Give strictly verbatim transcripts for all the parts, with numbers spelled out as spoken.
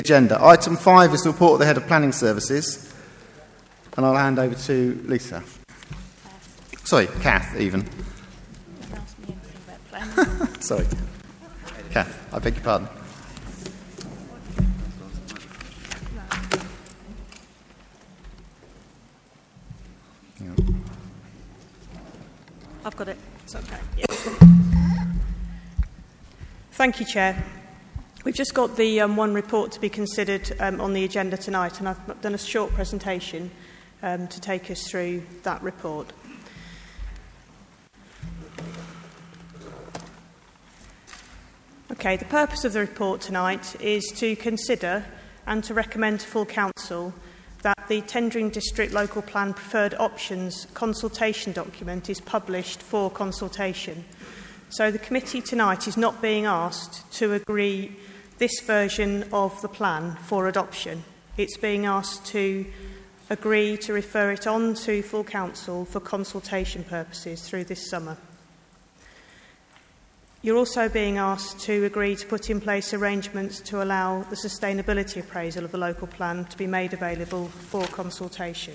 agenda. Item five is the report of the Head of Planning Services, and I'll hand over to Lisa. Sorry, Kath, even. Sorry. Kath, I beg your pardon. I've got it. It's okay. Yeah. Thank you, Chair. We've just got the um, one report to be considered um, on the agenda tonight, and I've done a short presentation um, to take us through that report. Okay, the purpose of the report tonight is to consider and to recommend to full council that the Tendring District Local Plan Preferred Options consultation document is published for consultation. So the committee tonight is not being asked to agree this version of the plan for adoption. It's being asked to agree to refer it on to full council for consultation purposes through this summer. You're also being asked to agree to put in place arrangements to allow the sustainability appraisal of the local plan to be made available for consultation.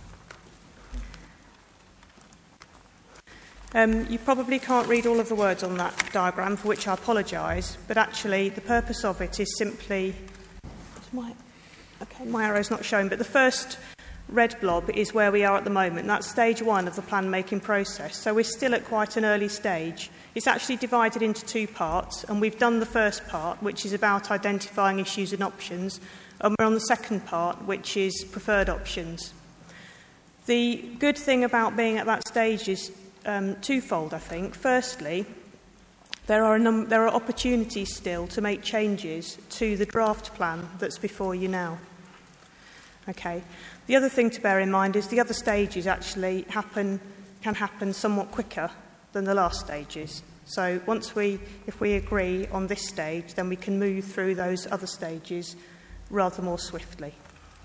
Um, you probably can't read all of the words on that diagram, for which I apologise, but actually the purpose of it is simply... My, okay, my arrow's not showing, but the first red blob is where we are at the moment. That's stage one of the plan-making process, so we're still at quite an early stage. It's actually divided into two parts, and we've done the first part, which is about identifying issues and options, and we're on the second part, which is preferred options. The good thing about being at that stage is um, twofold, I think. Firstly, there are, a num- there are opportunities still to make changes to the draft plan that's before you now. Okay. The other thing to bear in mind is the other stages actually happen, can happen somewhat quicker than the last stages. So once we, if we agree on this stage, then we can move through those other stages rather more swiftly.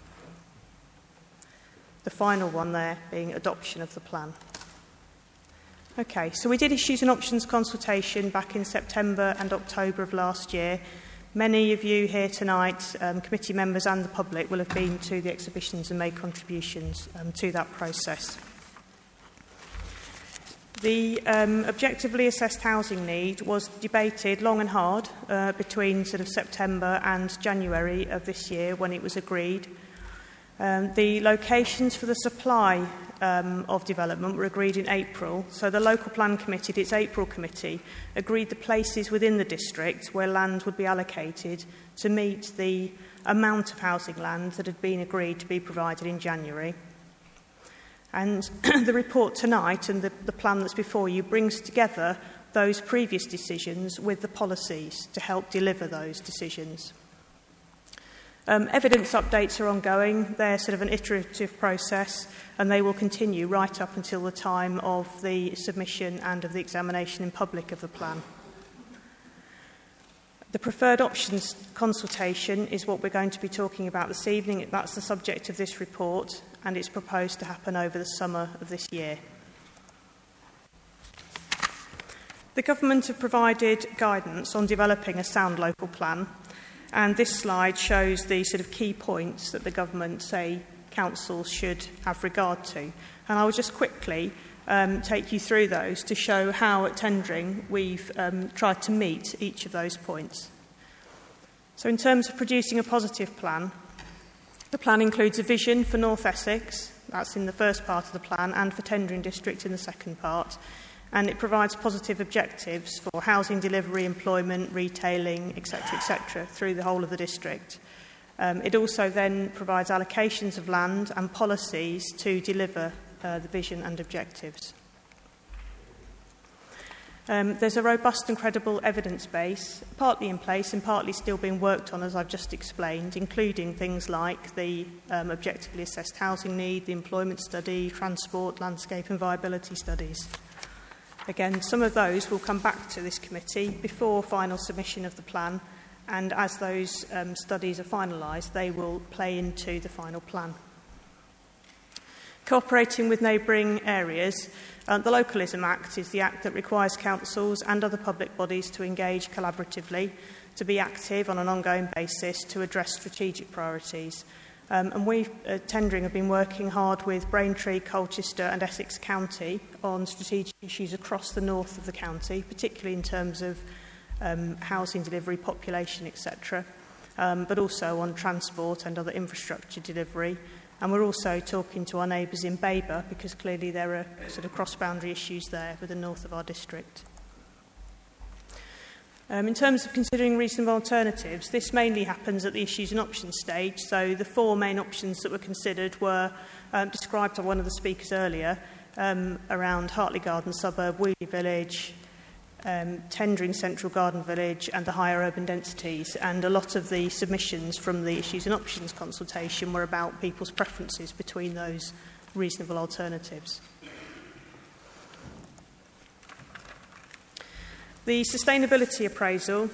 The final one there being adoption of the plan. Okay, so we did issues and options consultation back in September and October of last year. Many of you here tonight, um, committee members and the public, will have been to the exhibitions and made contributions um, to that process. The um, objectively assessed housing need was debated long and hard uh, between sort of September and January of this year when it was agreed. Um, the locations for the supply um, of development were agreed in April. So the Local Plan Committee, its April committee, agreed the places within the district where land would be allocated to meet the amount of housing land that had been agreed to be provided in January. And the report tonight and the, the plan that's before you brings together those previous decisions with the policies to help deliver those decisions. Um, evidence updates are ongoing. They're sort of an iterative process, and they will continue right up until the time of the submission and of the examination in public of the plan. The preferred options consultation is what we're going to be talking about this evening. That's the subject of this report, and it's proposed to happen over the summer of this year. The government have provided guidance on developing a sound local plan, and this slide shows the sort of key points that the government say councils should have regard to. And I will just quickly um, take you through those to show how at Tendring we've um, tried to meet each of those points. So in terms of producing a positive plan, the plan includes a vision for North Essex, that's in the first part of the plan, and for Tendring District in the second part. And it provides positive objectives for housing delivery, employment, retailing, et cetera, et cetera, through the whole of the district. Um, it also then provides allocations of land and policies to deliver uh, the vision and objectives. Um, there's a robust and credible evidence base, partly in place and partly still being worked on, as I've just explained, including things like the um, objectively assessed housing need, the employment study, transport, landscape and viability studies. Again, some of those will come back to this committee before final submission of the plan, and as those um, studies are finalised, they will play into the final plan. Cooperating with neighbouring areas, uh, the Localism Act is the act that requires councils and other public bodies to engage collaboratively to be active on an ongoing basis to address strategic priorities. Um, and we, uh, Tendring, have been working hard with Braintree, Colchester and Essex County on strategic issues across the north of the county, particularly in terms of um, housing delivery, population, et cetera, um, but also on transport and other infrastructure delivery. And we're also talking to our neighbours in Baber, because clearly there are sort of cross-boundary issues there with the north of our district. Um, in terms of considering reasonable alternatives, this mainly happens at the issues and options stage. So the four main options that were considered were um, described by one of the speakers earlier, um, around Hartley Garden Suburb, Wheatley Village, um, Tendring Central Garden Village and the higher urban densities. And a lot of the submissions from the issues and options consultation were about people's preferences between those reasonable alternatives. The sustainability appraisal,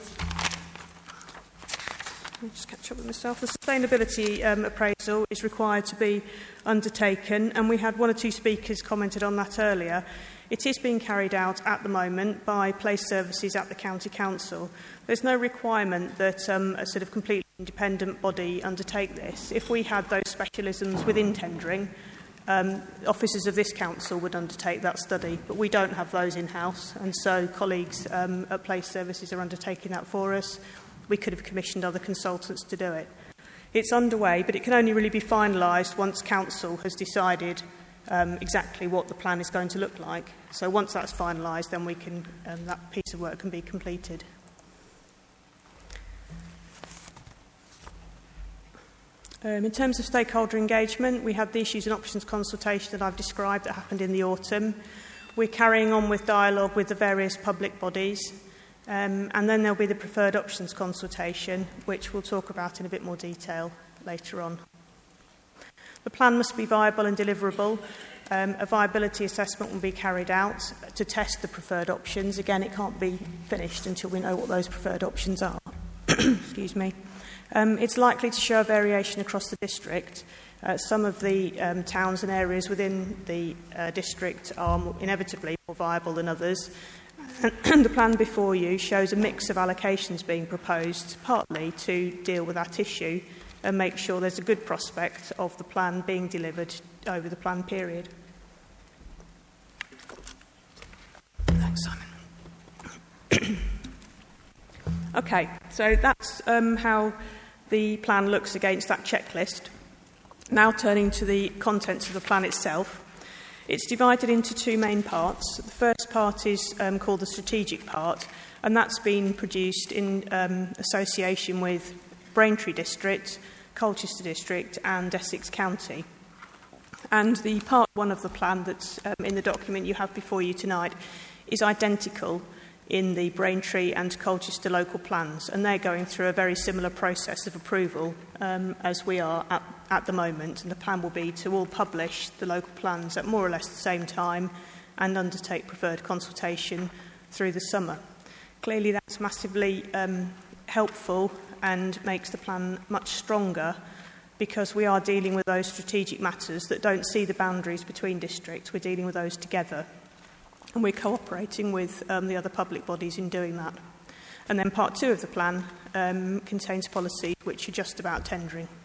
I'll just catch up with myself. The sustainability um, appraisal is required to be undertaken, and we had one or two speakers commented on that earlier. It is being carried out at the moment by Place Services at the County Council. There's no requirement that um, a sort of completely independent body undertake this. If we had those specialisms within tendering, Um, officers of this council would undertake that study, but we don't have those in-house, and so colleagues um, at Place Services are undertaking that for us. We could have commissioned other consultants to do it. It's underway, but it can only really be finalised once council has decided um, exactly what the plan is going to look like. So once that's finalised, then we can, um, that piece of work can be completed. Um, in terms of stakeholder engagement, we had the issues and options consultation that I've described that happened in the autumn. We're carrying on with dialogue with the various public bodies, um, and then there'll be the preferred options consultation, which we'll talk about in a bit more detail later on. The plan must be viable and deliverable. Um, a viability assessment will be carried out to test the preferred options. Again, it can't be finished until we know what those preferred options are. Excuse me. Um, it's likely to show a variation across the district. Uh, some of the um, towns and areas within the uh, district are more, inevitably more viable than others. And the plan before you shows a mix of allocations being proposed, partly to deal with that issue and make sure there's a good prospect of the plan being delivered over the plan period. Thanks, Simon. Okay, so that's um, how the plan looks against that checklist. Now turning to the contents of the plan itself. It's divided into two main parts. The first part is um, called the strategic part, and that's been produced in um, association with Braintree District, Colchester District and Essex County. And the part one of the plan that's um, in the document you have before you tonight is identical in the Braintree and Colchester local plans, and they're going through a very similar process of approval um, as we are at, at the moment, and the plan will be to all publish the local plans at more or less the same time and undertake preferred consultation through the summer. Clearly that's massively um, helpful and makes the plan much stronger, because we are dealing with those strategic matters that don't see the boundaries between districts. We're dealing with those together. And we're cooperating with um, the other public bodies in doing that. And then part two of the plan um, contains policies which are just about tendering.